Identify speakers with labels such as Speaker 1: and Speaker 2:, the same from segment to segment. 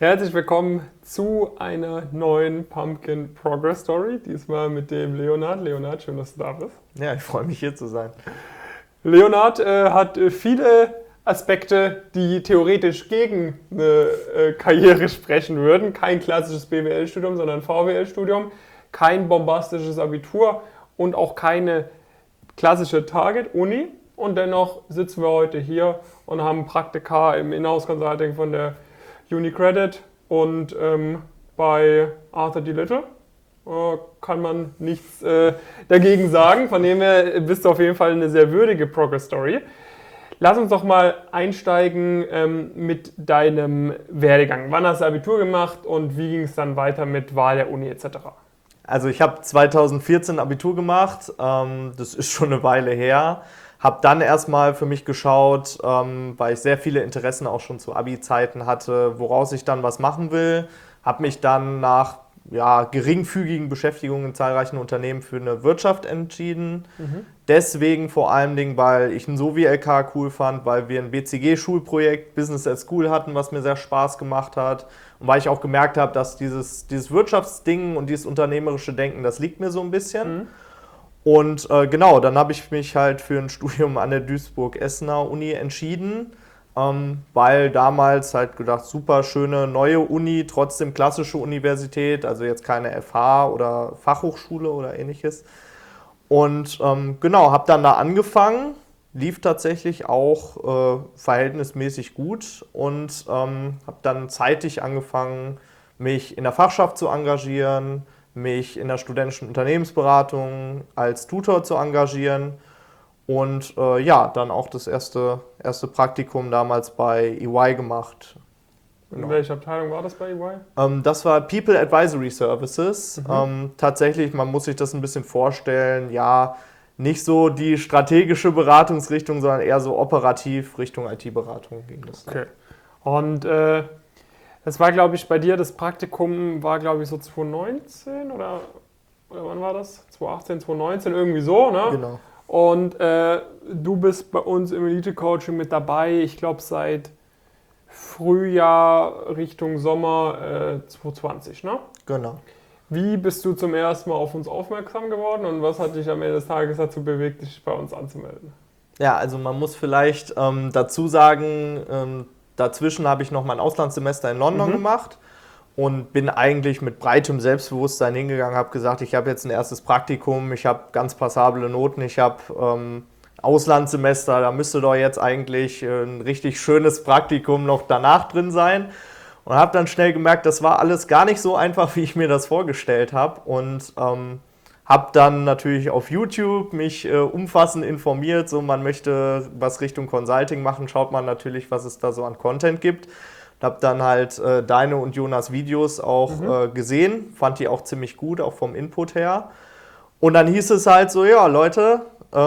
Speaker 1: Herzlich willkommen zu einer neuen Pumpkin Progress Story. Diesmal mit dem Leonhard. Leonhard, schön, dass du da bist.
Speaker 2: Ja, ich freue mich hier zu sein.
Speaker 1: Leonhard hat viele Aspekte, die theoretisch gegen eine Karriere sprechen würden. Kein klassisches BWL-Studium, sondern ein VWL-Studium. Kein bombastisches Abitur und auch keine klassische Target-Uni. Und dennoch sitzen wir heute hier und haben Praktika im Inhouse-Consulting von der UniCredit und bei Arthur D. Little kann man nichts dagegen sagen. Von dem her bist du auf jeden Fall eine sehr würdige Progress Story. Lass uns doch mal einsteigen mit deinem Werdegang. Wann hast du Abitur gemacht und wie ging es dann weiter mit Wahl der Uni etc.?
Speaker 2: Also ich habe 2014 Abitur gemacht, das ist schon eine Weile her. Habe dann erstmal für mich geschaut, weil ich sehr viele Interessen auch schon zu Abi-Zeiten hatte, woraus ich dann was machen will. Habe mich dann nach geringfügigen Beschäftigungen in zahlreichen Unternehmen für eine Wirtschaft entschieden. Deswegen vor allen Dingen, weil ich ein SOVI-LK cool fand, weil wir ein BCG-Schulprojekt Business at School hatten, was mir sehr Spaß gemacht hat. Und weil ich auch gemerkt habe, dass dieses Wirtschaftsding und dieses unternehmerische Denken, das liegt mir so ein bisschen. Und dann habe ich mich halt für ein Studium an der Duisburg-Essener Uni entschieden, weil damals halt gedacht, super schöne neue Uni, trotzdem klassische Universität, also jetzt keine FH oder Fachhochschule oder ähnliches. Und habe dann da angefangen, lief tatsächlich auch verhältnismäßig gut und habe dann zeitig angefangen, mich in der Fachschaft zu engagieren, mich in der studentischen Unternehmensberatung als Tutor zu engagieren und dann auch das erste Praktikum damals bei EY gemacht.
Speaker 1: Genau. In welcher Abteilung war das bei EY?
Speaker 2: Das war People Advisory Services. Tatsächlich, man muss sich das ein bisschen vorstellen, ja, nicht so die strategische Beratungsrichtung, sondern eher so operativ Richtung IT-Beratung ging das.
Speaker 1: Okay. Und das war, glaube ich, bei dir, das Praktikum war, glaube ich, so 2019 oder wann war das? 2018, 2019, irgendwie so, ne?
Speaker 2: Genau.
Speaker 1: Und du bist bei uns im Elite-Coaching mit dabei, ich glaube, seit Frühjahr Richtung Sommer 2020, ne?
Speaker 2: Genau.
Speaker 1: Wie bist du zum ersten Mal auf uns aufmerksam geworden und was hat dich am Ende des Tages dazu bewegt, dich bei uns anzumelden?
Speaker 2: Ja, also man muss vielleicht dazu sagen, dazwischen habe ich noch mein Auslandssemester in London gemacht und bin eigentlich mit breitem Selbstbewusstsein hingegangen, habe gesagt, ich habe jetzt ein erstes Praktikum, ich habe ganz passable Noten, ich habe Auslandssemester, da müsste doch jetzt eigentlich ein richtig schönes Praktikum noch danach drin sein. Und habe dann schnell gemerkt, das war alles gar nicht so einfach, wie ich mir das vorgestellt habe. Und habe dann natürlich auf YouTube mich umfassend informiert. So, man möchte was Richtung Consulting machen, schaut man natürlich, was es da so an Content gibt. Und habe dann halt deine und Jonas Videos auch gesehen. Fand die auch ziemlich gut, auch vom Input her. Und dann hieß es halt so, ja Leute,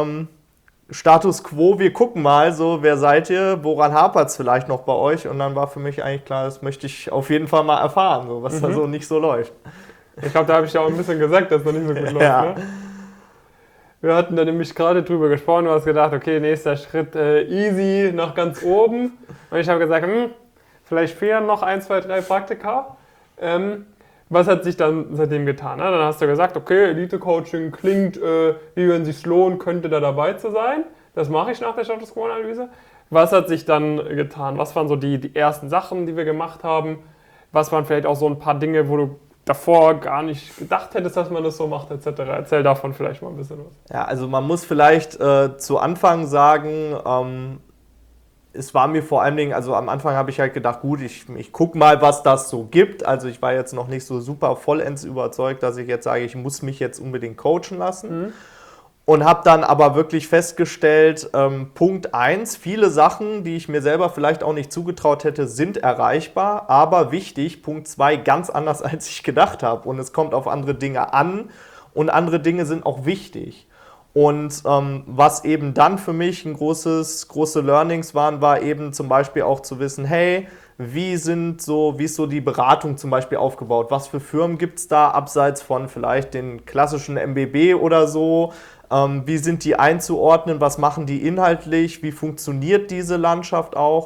Speaker 2: Status Quo, wir gucken mal, so, wer seid ihr, woran hapert es vielleicht noch bei euch? Und dann war für mich eigentlich klar, das möchte ich auf jeden Fall mal erfahren, so, was da so nicht so läuft.
Speaker 1: Ich glaube, da habe ich ja auch ein bisschen gesagt, dass es noch nicht so gut läuft.
Speaker 2: Ja.
Speaker 1: Ne? Wir hatten da nämlich gerade drüber gesprochen, du hast gedacht, okay, nächster Schritt easy nach ganz oben. Und ich habe gesagt, vielleicht fehlen noch 1, 2, 3 Praktika. Was hat sich dann seitdem getan? Ne? Dann hast du gesagt, okay, Elite-Coaching klingt, wie wenn es sich lohnt, könnte da dabei zu sein. Das mache ich nach der Status Quo-Analyse. Was hat sich dann getan? Was waren so die ersten Sachen, die wir gemacht haben? Was waren vielleicht auch so ein paar Dinge, wo du davor gar nicht gedacht hättest, dass man das so macht, etc.? Erzähl davon vielleicht mal ein bisschen was.
Speaker 2: Ja, also man muss vielleicht zu Anfang sagen, es war mir vor allen Dingen, also am Anfang habe ich halt gedacht, gut, ich gucke mal, was das so gibt. Also ich war jetzt noch nicht so super vollends überzeugt, dass ich jetzt sage, ich muss mich jetzt unbedingt coachen lassen. Und habe dann aber wirklich festgestellt, Punkt 1, viele Sachen, die ich mir selber vielleicht auch nicht zugetraut hätte, sind erreichbar. Aber wichtig, Punkt 2, ganz anders, als ich gedacht habe. Und es kommt auf andere Dinge an und andere Dinge sind auch wichtig. Und was eben dann für mich große Learnings waren, war eben zum Beispiel auch zu wissen, hey, wie ist so die Beratung zum Beispiel aufgebaut? Was für Firmen gibt es da abseits von vielleicht den klassischen MBB oder so? Wie sind die einzuordnen? Was machen die inhaltlich? Wie funktioniert diese Landschaft auch?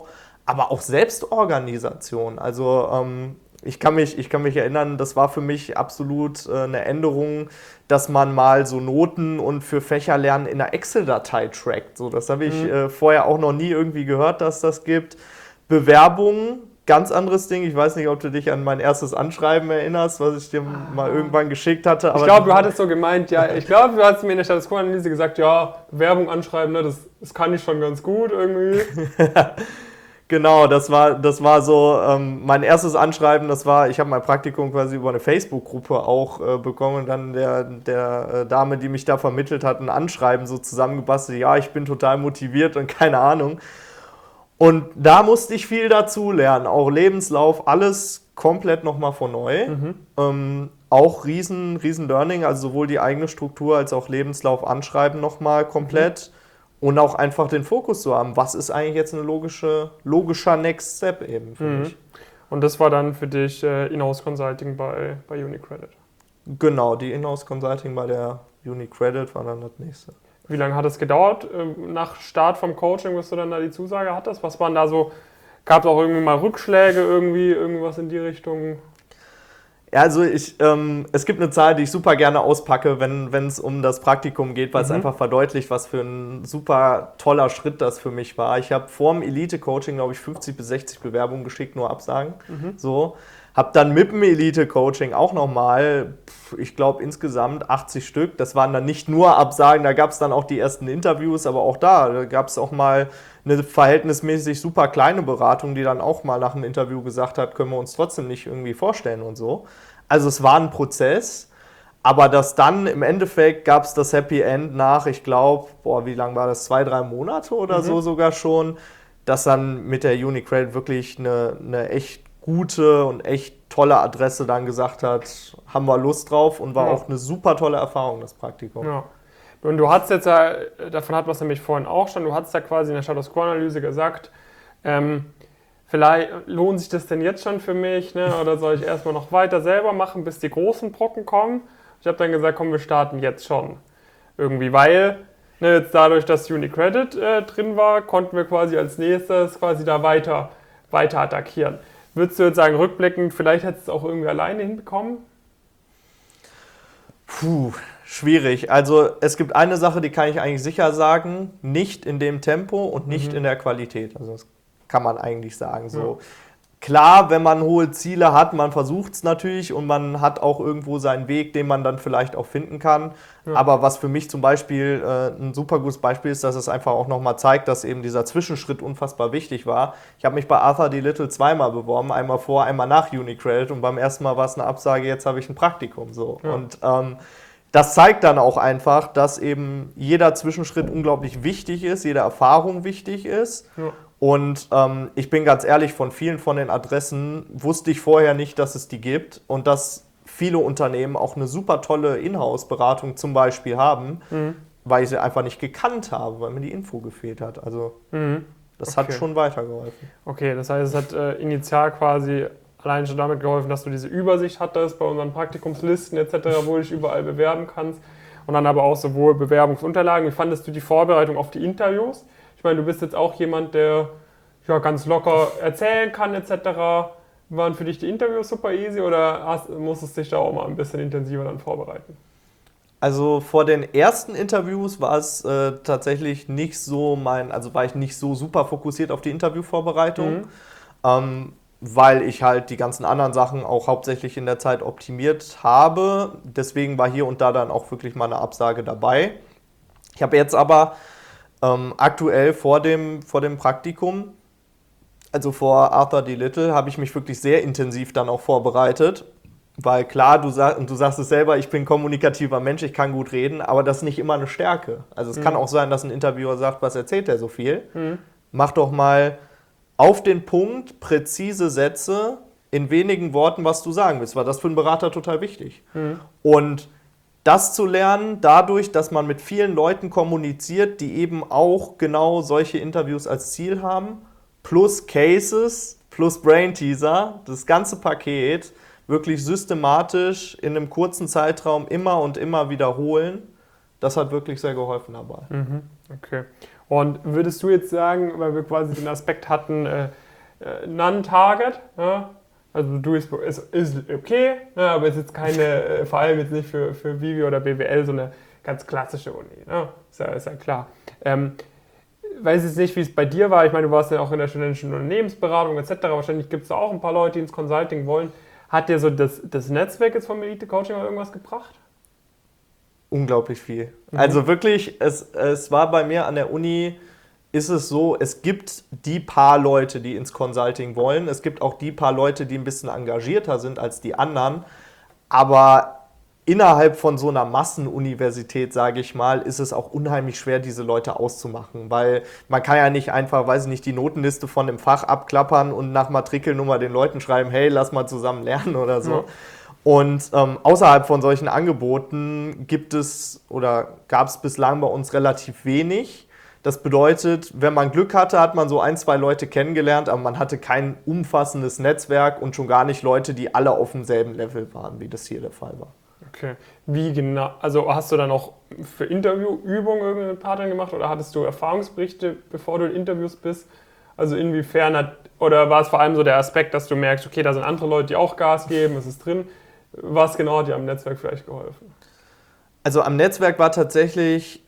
Speaker 2: aber auch Selbstorganisation. Also ich kann mich erinnern, das war für mich absolut eine Änderung, dass man mal so Noten und für Fächerlernen in einer Excel-Datei trackt. So, das habe ich vorher auch noch nie irgendwie gehört, dass das gibt. Bewerbungen, ganz anderes Ding. Ich weiß nicht, ob du dich an mein erstes Anschreiben erinnerst, was ich dir mal irgendwann geschickt hatte.
Speaker 1: Aber ich glaube, du hattest so gemeint, ja, ich glaube, du hast mir in der Status Quo-Analyse gesagt, ja, Bewerbung anschreiben, ne, das kann ich schon ganz gut irgendwie.
Speaker 2: Genau, das war so mein erstes Anschreiben, ich habe mein Praktikum quasi über eine Facebook-Gruppe auch bekommen und dann der Dame, die mich da vermittelt hat, ein Anschreiben so zusammengebastelt, ja, ich bin total motiviert und keine Ahnung. Und da musste ich viel dazu lernen, auch Lebenslauf, alles komplett nochmal von neu. Auch riesen Learning, also sowohl die eigene Struktur als auch Lebenslauf anschreiben nochmal komplett. Und auch einfach den Fokus zu haben, was ist eigentlich jetzt ein logischer Next Step eben für mich.
Speaker 1: Und das war dann für dich Inhouse Consulting bei UniCredit?
Speaker 2: Genau, die Inhouse Consulting bei der UniCredit war dann das nächste.
Speaker 1: Wie lange hat es gedauert nach Start vom Coaching, bis du dann da die Zusage hattest? Was waren da so, gab es auch irgendwie mal Rückschläge, irgendwas in die Richtung?
Speaker 2: Ja, also es gibt eine Zahl, die ich super gerne auspacke, wenn es um das Praktikum geht, weil es einfach verdeutlicht, was für ein super toller Schritt das für mich war. Ich habe vor dem Elite-Coaching, glaube ich, 50 bis 60 Bewerbungen geschickt, nur Absagen. So. Habe dann mit dem Elite-Coaching auch nochmal, ich glaube insgesamt 80 Stück. Das waren dann nicht nur Absagen, da gab es dann auch die ersten Interviews, aber auch da gab es auch mal eine verhältnismäßig super kleine Beratung, die dann auch mal nach einem Interview gesagt hat, können wir uns trotzdem nicht irgendwie vorstellen und so. Also es war ein Prozess, aber das dann im Endeffekt gab es das Happy End nach, ich glaube, wie lang war das, 2-3 Monate oder so sogar schon, dass dann mit der UniCredit wirklich eine echt gute und echt tolle Adresse dann gesagt hat, haben wir Lust drauf und war auch eine super tolle Erfahrung, das Praktikum.
Speaker 1: Ja. Und du hast jetzt ja, davon hatten wir es nämlich vorhin auch schon, du hast ja quasi in der Status Quo-Analyse gesagt, vielleicht lohnt sich das denn jetzt schon für mich, ne? Oder soll ich erstmal noch weiter selber machen, bis die großen Brocken kommen? Ich habe dann gesagt, komm, wir starten jetzt schon. Irgendwie, weil jetzt dadurch, dass UniCredit drin war, konnten wir quasi als nächstes quasi da weiter attackieren. Würdest du jetzt sagen, rückblickend, vielleicht hättest du es auch irgendwie alleine hinbekommen?
Speaker 2: Schwierig. Also es gibt eine Sache, die kann ich eigentlich sicher sagen, nicht in dem Tempo und nicht in der Qualität. Also das kann man eigentlich sagen. So. Klar, wenn man hohe Ziele hat, man versucht es natürlich und man hat auch irgendwo seinen Weg, den man dann vielleicht auch finden kann. Ja. Aber was für mich zum Beispiel ein super gutes Beispiel ist, dass es einfach auch nochmal zeigt, dass eben dieser Zwischenschritt unfassbar wichtig war. Ich habe mich bei Arthur D. Little zweimal beworben, einmal vor, einmal nach UniCredit und beim ersten Mal war es eine Absage, jetzt habe ich ein Praktikum. So. Ja. Und das zeigt dann auch einfach, dass eben jeder Zwischenschritt unglaublich wichtig ist, jede Erfahrung wichtig ist. Ja. Und ich bin ganz ehrlich, von vielen von den Adressen wusste ich vorher nicht, dass es die gibt und dass viele Unternehmen auch eine super tolle Inhouse-Beratung zum Beispiel haben, weil ich sie einfach nicht gekannt habe, weil mir die Info gefehlt hat. Also das hat schon weitergeholfen.
Speaker 1: Okay, das heißt, es hat initial quasi allein schon damit geholfen, dass du diese Übersicht hattest bei unseren Praktikumslisten etc., wo du dich überall bewerben kannst und dann aber auch sowohl Bewerbungsunterlagen. Wie fandest du die Vorbereitung auf die Interviews? Ich meine, du bist jetzt auch jemand, der ja, ganz locker erzählen kann etc. Waren für dich die Interviews super easy oder musstest du dich da auch mal ein bisschen intensiver dann vorbereiten?
Speaker 2: Also vor den ersten Interviews war es tatsächlich nicht so war ich nicht so super fokussiert auf die Interviewvorbereitung, weil ich halt die ganzen anderen Sachen auch hauptsächlich in der Zeit optimiert habe. Deswegen war hier und da dann auch wirklich mal eine Absage dabei. Ich habe jetzt aber aktuell vor dem Praktikum, also vor Arthur D. Little, habe ich mich wirklich sehr intensiv dann auch vorbereitet. Weil klar, du sagst es selber, ich bin ein kommunikativer Mensch, ich kann gut reden, aber das ist nicht immer eine Stärke. Also es kann auch sein, dass ein Interviewer sagt, was erzählt der so viel? Mach doch mal auf den Punkt präzise Sätze in wenigen Worten, was du sagen willst, weil das für einen Berater total wichtig. Und das zu lernen, dadurch, dass man mit vielen Leuten kommuniziert, die eben auch genau solche Interviews als Ziel haben, plus Cases, plus Brain Teaser, das ganze Paket wirklich systematisch in einem kurzen Zeitraum immer und immer wiederholen, das hat wirklich sehr geholfen dabei.
Speaker 1: Okay. Und würdest du jetzt sagen, weil wir quasi den Aspekt hatten, Non-Target. Ja? Also Duisburg ist okay, ne? Aber es ist jetzt keine, vor allem jetzt nicht für Vivi oder BWL, so eine ganz klassische Uni. Ne? Ist ja klar. Weiß jetzt nicht, wie es bei dir war. Ich meine, du warst ja auch in der studentischen Unternehmensberatung etc. Wahrscheinlich gibt es da auch ein paar Leute, die ins Consulting wollen. Hat dir so das Netzwerk jetzt vom Elite Coaching mal irgendwas gebracht?
Speaker 2: Unglaublich viel. Also wirklich, es war bei mir an der Uni, ist es so, es gibt die paar Leute, die ins Consulting wollen. Es gibt auch die paar Leute, die ein bisschen engagierter sind als die anderen. Aber innerhalb von so einer Massenuniversität, sage ich mal, ist es auch unheimlich schwer, diese Leute auszumachen, weil man kann ja nicht einfach, weiß ich nicht, die Notenliste von dem Fach abklappern und nach Matrikelnummer den Leuten schreiben, hey, lass mal zusammen lernen oder so. Ja. Und außerhalb von solchen Angeboten gibt es oder gab es bislang bei uns relativ wenig. Das bedeutet, wenn man Glück hatte, hat man so 1, 2 Leute kennengelernt, aber man hatte kein umfassendes Netzwerk und schon gar nicht Leute, die alle auf demselben Level waren, wie das hier der Fall war.
Speaker 1: Okay. Wie genau? Also hast du dann auch für Interviewübungen irgendeine Partnerin gemacht oder hattest du Erfahrungsberichte, bevor du in Interviews bist? Also inwiefern oder war es vor allem so der Aspekt, dass du merkst, okay, da sind andere Leute, die auch Gas geben, es ist drin. Was genau hat dir am Netzwerk vielleicht geholfen?
Speaker 2: Also am Netzwerk war tatsächlich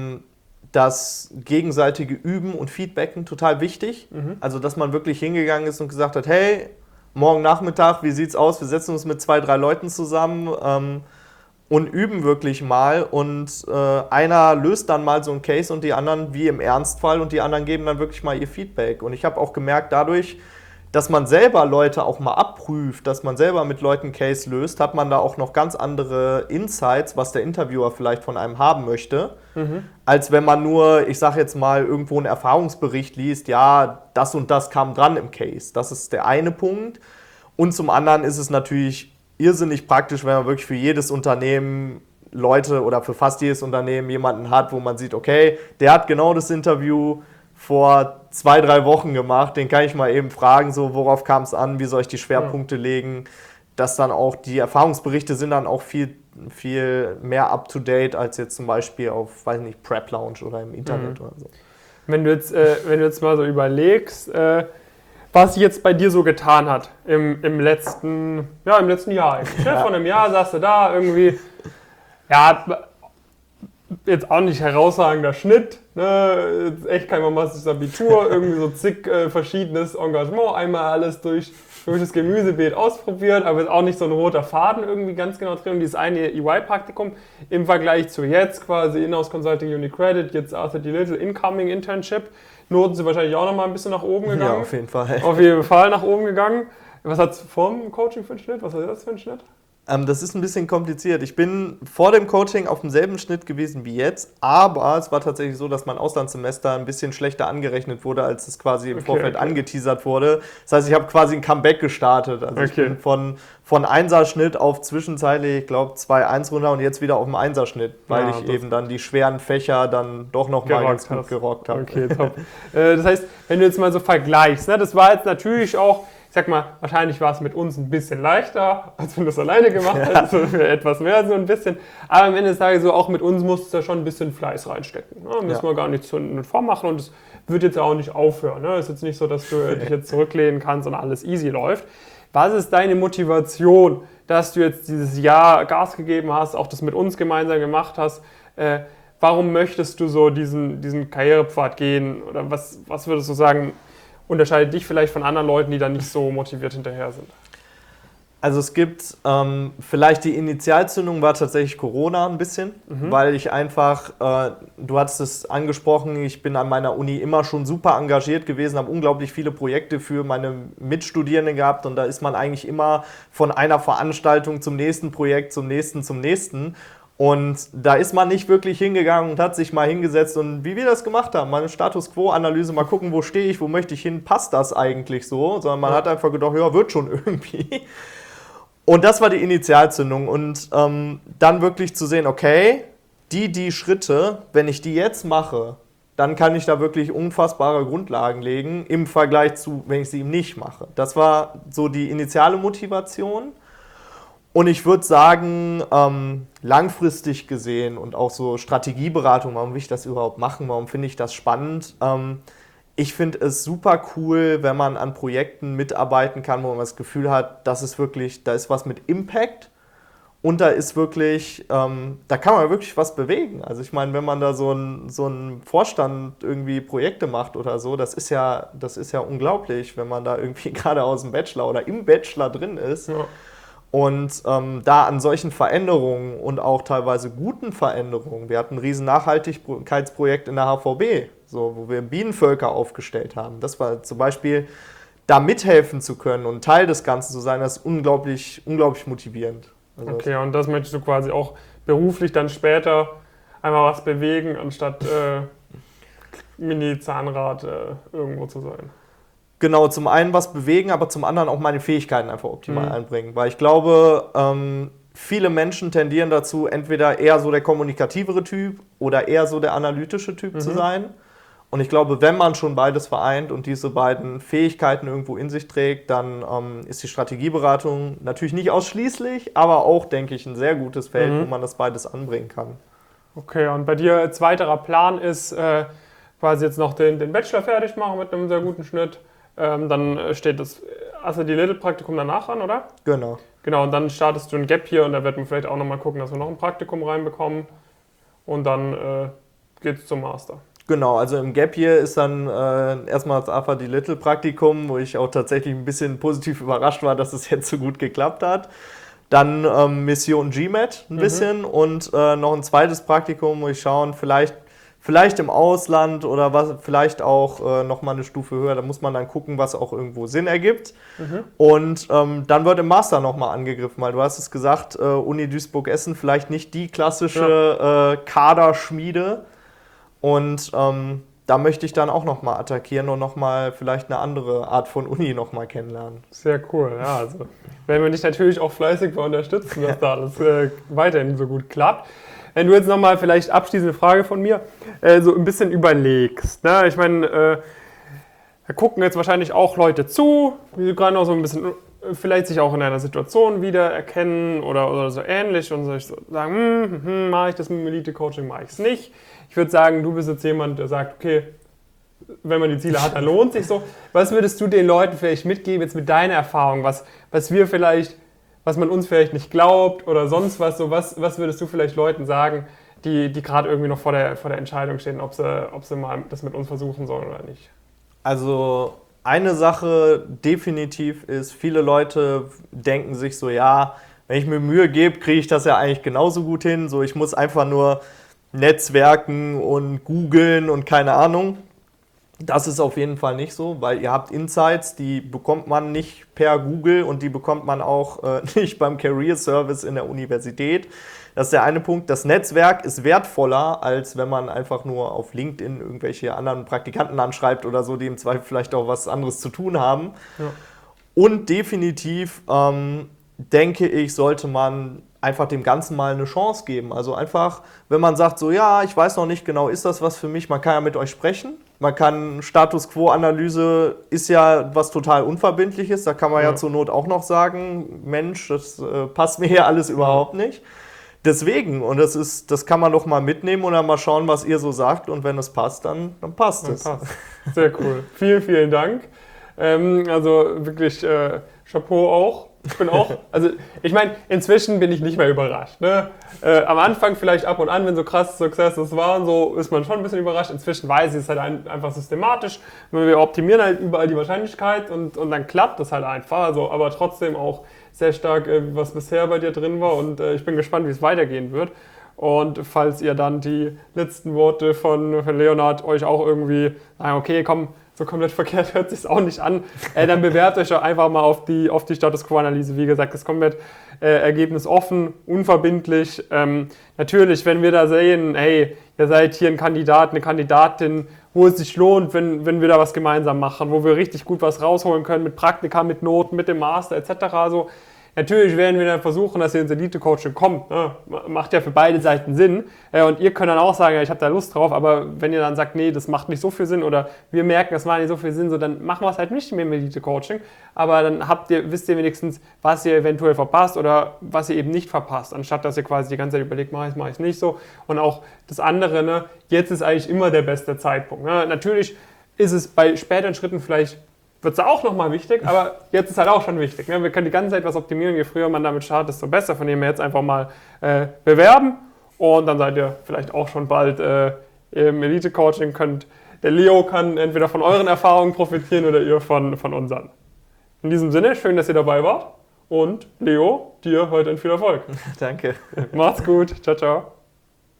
Speaker 2: das gegenseitige Üben und Feedbacken total wichtig. Also dass man wirklich hingegangen ist und gesagt hat, hey, morgen Nachmittag, wie sieht's aus? Wir setzen uns mit 2, 3 Leuten zusammen und üben wirklich mal. Und einer löst dann mal so einen Case und die anderen wie im Ernstfall und die anderen geben dann wirklich mal ihr Feedback. Und ich habe auch gemerkt, dadurch, dass man selber Leute auch mal abprüft, dass man selber mit Leuten einen Case löst, hat man da auch noch ganz andere Insights, was der Interviewer vielleicht von einem haben möchte, als wenn man nur, ich sage jetzt mal, irgendwo einen Erfahrungsbericht liest, ja, das und das kam dran im Case. Das ist der eine Punkt. Und zum anderen ist es natürlich irrsinnig praktisch, wenn man wirklich für jedes Unternehmen Leute oder für fast jedes Unternehmen jemanden hat, wo man sieht, okay, der hat genau das Interview vor 2, 3 Wochen gemacht, den kann ich mal eben fragen, so worauf kam es an, wie soll ich die Schwerpunkte legen, dass dann auch die Erfahrungsberichte sind dann auch viel mehr up-to-date als jetzt zum Beispiel auf, weiß nicht, Prep Lounge oder im Internet oder so.
Speaker 1: Wenn du jetzt mal so überlegst, was sich jetzt bei dir so getan hat im letzten Jahr eigentlich. Ja. Vor einem Jahr saß du da irgendwie, ja, jetzt auch nicht herausragender Schnitt, ne? Jetzt echt kein bombastisches Abitur, irgendwie so zig verschiedenes Engagement, einmal alles durch das Gemüsebeet ausprobiert, aber jetzt auch nicht so ein roter Faden irgendwie ganz genau drin. Und dieses eine EY-Praktikum im Vergleich zu jetzt quasi Inhouse Consulting UniCredit, jetzt Arthur D. Little Incoming Internship, Noten sind wahrscheinlich auch nochmal ein bisschen nach oben gegangen.
Speaker 2: Ja, auf jeden Fall.
Speaker 1: Auf jeden Fall nach oben gegangen. Was hat es vor dem Coaching für einen Schnitt? Was hat das für einen Schnitt?
Speaker 2: Das ist ein bisschen kompliziert. Ich bin vor dem Coaching auf demselben Schnitt gewesen wie jetzt, aber es war tatsächlich so, dass mein Auslandssemester ein bisschen schlechter angerechnet wurde, als es quasi im Vorfeld angeteasert wurde. Das heißt, ich habe quasi ein Comeback gestartet. Also ich bin von 1er-Schnitt auf zwischenzeitlich, ich glaube, 2,1 runter und jetzt wieder auf dem 1er-Schnitt, weil ich eben dann die schweren Fächer dann doch noch mal ganz gut gerockt habe.
Speaker 1: Okay, top. Das heißt, wenn du jetzt mal so vergleichst, ne, das war jetzt natürlich auch, ich sag mal, wahrscheinlich war es mit uns ein bisschen leichter, als wenn du es alleine gemacht hättest, also etwas mehr so ein bisschen. Aber am Ende des Tages so, auch mit uns musst du da schon ein bisschen Fleiß reinstecken. Ne? Müssen wir gar nichts vormachen und es wird jetzt auch nicht aufhören. Ne? Es ist jetzt nicht so, dass du dich jetzt zurücklehnen kannst und alles easy läuft. Was ist deine Motivation, dass du jetzt dieses Jahr Gas gegeben hast, auch das mit uns gemeinsam gemacht hast? Warum möchtest du so diesen Karrierepfad gehen? Oder was würdest du sagen, unterscheidet dich vielleicht von anderen Leuten, die da nicht so motiviert hinterher sind?
Speaker 2: Also es gibt, vielleicht die Initialzündung war tatsächlich Corona ein bisschen, weil ich einfach, du hattest es angesprochen, ich bin an meiner Uni immer schon super engagiert gewesen, habe unglaublich viele Projekte für meine Mitstudierenden gehabt und da ist man eigentlich immer von einer Veranstaltung zum nächsten Projekt, zum nächsten. Und da ist man nicht wirklich hingegangen und hat sich mal hingesetzt und wie wir das gemacht haben, mal eine Status-Quo-Analyse, mal gucken, wo stehe ich, wo möchte ich hin, passt das eigentlich so? Sondern man hat einfach gedacht, ja, wird schon irgendwie. Und das war die Initialzündung und dann wirklich zu sehen, okay, die Schritte, wenn ich die jetzt mache, dann kann ich da wirklich unfassbare Grundlagen legen im Vergleich zu, wenn ich sie eben nicht mache. Das war so die initiale Motivation. Und ich würde sagen, langfristig gesehen und auch so Strategieberatung, warum will ich das überhaupt machen, warum finde ich das spannend, Ich finde es super cool, wenn man an Projekten mitarbeiten kann, wo man das Gefühl hat, das ist wirklich, da ist was mit Impact und da ist wirklich, da kann man wirklich was bewegen. Also ich meine, wenn man da so ein Vorstand irgendwie Projekte macht oder so, das ist ja unglaublich, wenn man da irgendwie gerade aus dem Bachelor oder im Bachelor drin ist.
Speaker 1: Ja.
Speaker 2: Und da an solchen Veränderungen und auch teilweise guten Veränderungen, wir hatten ein riesen Nachhaltigkeitsprojekt in der HVB, so, wo wir Bienenvölker aufgestellt haben. Das war zum Beispiel, da mithelfen zu können und Teil des Ganzen zu sein, das ist unglaublich, unglaublich motivierend. Also
Speaker 1: Okay, und das möchtest du quasi auch beruflich dann später einmal was bewegen, anstatt Mini-Zahnrad irgendwo zu sein.
Speaker 2: genau, zum einen was bewegen, aber zum anderen auch meine Fähigkeiten einfach optimal einbringen. Weil ich glaube, viele Menschen tendieren dazu, entweder eher so der kommunikativere Typ oder eher so der analytische Typ zu sein. Und ich glaube, wenn man schon beides vereint und diese beiden Fähigkeiten irgendwo in sich trägt, dann ist die Strategieberatung natürlich nicht ausschließlich, aber auch, denke ich, ein sehr gutes Feld, wo man das beides anbringen kann.
Speaker 1: Okay, und bei dir als weiterer Plan ist quasi jetzt noch den Bachelor fertig machen mit einem sehr guten Schnitt. Dann steht das Assaty-Little-Praktikum danach an, oder?
Speaker 2: Genau.
Speaker 1: Genau, und dann startest du ein Gap hier und da wird man vielleicht auch nochmal gucken, dass wir noch ein Praktikum reinbekommen. Und dann geht's zum Master.
Speaker 2: Genau, also im Gap Year ist dann erstmal das Assaty-Little-Praktikum, wo ich auch tatsächlich ein bisschen positiv überrascht war, dass es jetzt so gut geklappt hat. Dann Mission GMAT ein bisschen und noch ein zweites Praktikum, wo ich schauen, vielleicht im Ausland oder was, vielleicht auch nochmal eine Stufe höher. Da muss man dann gucken, was auch irgendwo Sinn ergibt. Und dann wird im Master nochmal angegriffen, weil du hast es gesagt, Uni Duisburg-Essen vielleicht nicht die klassische Kaderschmiede. Und da möchte ich dann auch nochmal attackieren und nochmal vielleicht eine andere Art von Uni nochmal kennenlernen.
Speaker 1: Sehr cool, ja. Also werden wir dich natürlich auch fleißig bei unterstützen, dass da alles weiterhin so gut klappt. Wenn du jetzt nochmal vielleicht abschließende Frage von mir, so ein bisschen überlegst. Ne? Ich meine, da gucken jetzt wahrscheinlich auch Leute zu, die gerade noch so ein bisschen vielleicht sich auch in einer Situation wiedererkennen oder so ähnlich und sich so sagen, mache ich das mit dem Elite-Coaching, mache ich es nicht. Ich würde sagen, du bist jetzt jemand, der sagt, okay, wenn man die Ziele hat, dann lohnt sich so. Was würdest du den Leuten vielleicht mitgeben, jetzt mit deiner Erfahrung, was man uns vielleicht nicht glaubt oder sonst was, so was würdest du vielleicht Leuten sagen, die gerade irgendwie noch vor der Entscheidung stehen, ob sie mal das mit uns versuchen sollen oder nicht?
Speaker 2: Also eine Sache definitiv ist, viele Leute denken sich so, ja, wenn ich mir Mühe gebe, kriege ich das ja eigentlich genauso gut hin. So, ich muss einfach nur Netzwerken und googeln und keine Ahnung. Das ist auf jeden Fall nicht so, weil ihr habt Insights, die bekommt man nicht per Google und die bekommt man auch nicht beim Career Service in der Universität. Das ist der eine Punkt. Das Netzwerk ist wertvoller, als wenn man einfach nur auf LinkedIn irgendwelche anderen Praktikanten anschreibt oder so, die im Zweifel vielleicht auch was anderes zu tun haben. Ja. Und definitiv, denke ich, sollte man einfach dem Ganzen mal eine Chance geben. Also einfach, wenn man sagt, so ja, ich weiß noch nicht genau, ist das was für mich, man kann ja mit euch sprechen. Man kann, Status-Quo-Analyse ist ja was total Unverbindliches, da kann man ja zur Not auch noch sagen, Mensch, das passt mir hier alles überhaupt nicht. Deswegen, und das kann man doch mal mitnehmen und dann mal schauen, was ihr so sagt und wenn es passt, dann passt es.
Speaker 1: Sehr cool. Vielen, vielen Dank. Also wirklich Chapeau auch. Ich meine, inzwischen bin ich nicht mehr überrascht. Ne? Am Anfang vielleicht ab und an, wenn so krass Successes waren, so ist man schon ein bisschen überrascht. Inzwischen weiß ich es halt einfach systematisch. Wir optimieren halt überall die Wahrscheinlichkeit und dann klappt das halt einfach. Also, aber trotzdem auch sehr stark, was bisher bei dir drin war und ich bin gespannt, wie es weitergehen wird. Und falls ihr dann die letzten Worte von Leonhard euch auch irgendwie sagen, okay, komm, so komplett verkehrt hört sich auch nicht an, dann bewerbt euch doch einfach mal auf die Status Quo-Analyse. Wie gesagt, das ist komplett ergebnisoffen, unverbindlich. Natürlich, wenn wir da sehen, hey, ihr seid hier ein Kandidat, eine Kandidatin, wo es sich lohnt, wenn wir da was gemeinsam machen, wo wir richtig gut was rausholen können mit Praktika, mit Noten, mit dem Master etc. So. Natürlich werden wir dann versuchen, dass ihr ins Elite-Coaching kommt. Ne? Macht ja für beide Seiten Sinn. Und ihr könnt dann auch sagen, ja, ich habe da Lust drauf, aber wenn ihr dann sagt, nee, das macht nicht so viel Sinn oder wir merken, das macht nicht so viel Sinn, so, dann machen wir es halt nicht mehr im Elite-Coaching. Aber dann wisst ihr wenigstens, was ihr eventuell verpasst oder was ihr eben nicht verpasst, anstatt dass ihr quasi die ganze Zeit überlegt, mache ich es nicht so. Und auch das andere, ne, jetzt ist eigentlich immer der beste Zeitpunkt. Ne? Natürlich ist es bei späteren Schritten vielleicht, wird es auch nochmal wichtig, aber jetzt ist halt auch schon wichtig. Ne? Wir können die ganze Zeit was optimieren, je früher man damit startet, desto besser. Von dem her jetzt einfach mal bewerben und dann seid ihr vielleicht auch schon bald im Elite-Coaching. Der Leo kann entweder von euren Erfahrungen profitieren oder ihr von unseren. In diesem Sinne, schön, dass ihr dabei wart und Leo, dir heute viel Erfolg.
Speaker 2: Danke.
Speaker 1: Macht's gut. Ciao, ciao.